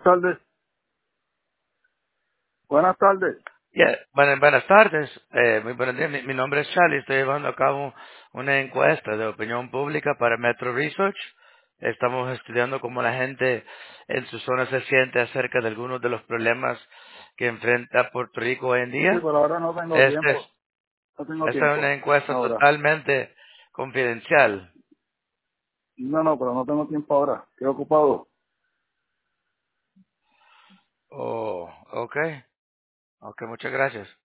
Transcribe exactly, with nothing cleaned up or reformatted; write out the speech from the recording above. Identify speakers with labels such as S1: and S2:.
S1: tardes. Buenas tardes.
S2: Yeah, bueno, buenas tardes, eh, muy buenos días. Mi, mi nombre es Charlie. Estoy llevando a cabo una encuesta de opinión pública para Metro Research. Estamos estudiando cómo la gente en su zona se siente acerca de algunos de los problemas que enfrenta Puerto Rico hoy en
S1: Sí,
S2: día.
S1: pero ahora no tengo
S2: Este es,
S1: tiempo. No tengo
S2: esta es una
S1: tiempo.
S2: encuesta
S1: Ahora.
S2: totalmente confidencial.
S1: No, no, pero no tengo tiempo ahora. Estoy ocupado.
S2: Oh, okay, okay, muchas gracias.